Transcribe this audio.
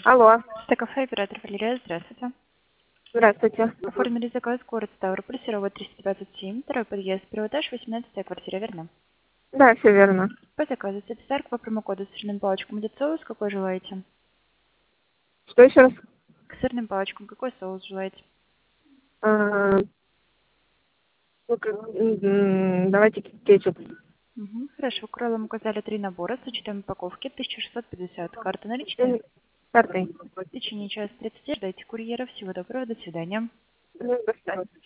Алло, Стекафе, оператор Валерия, здравствуйте. здравствуйте. Оформили заказ, город Ставрополь, Серова 327, второй подъезд, первый этаж, 18-я квартира, верно? Да, все верно. По заказу цветозарк по промокоду с сырным палочком идет соус, какой желаете? Что еще раз? К сырным палочкам какой соус желаете? А, ну-ка, давайте кетчуп. Хорошо, к роллам указали 3 набора с учетом упаковки, 1650. Карта наличная? Картой. В течение часа 30 ждайте курьера. Всего доброго, до свидания. До свидания.